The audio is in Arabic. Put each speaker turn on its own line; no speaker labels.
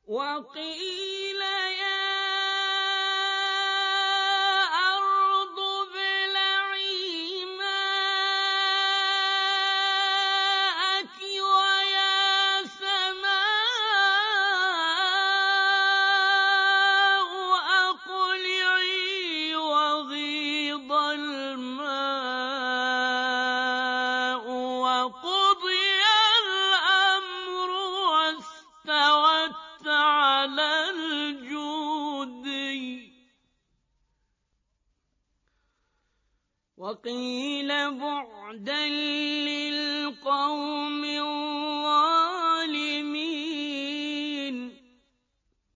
وقيل يا أرض ابلعي ماءك ويا سماء أقلعي وغيض الماء وقضي الأمر واستوت على الجودي وقيل بعدا للقوم